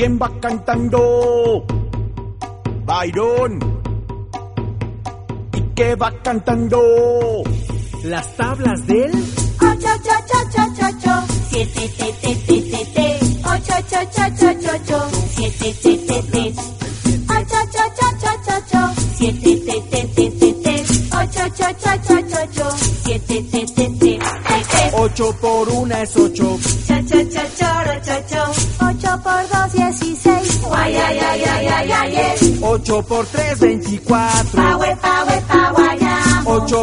¿Quién va cantando? Byron. ¿Y qué va cantando? Las tablas del 8, 7, 8, 7, 8 por 1 es 8. 8 por 2, 16. 8 por 3, 24. 8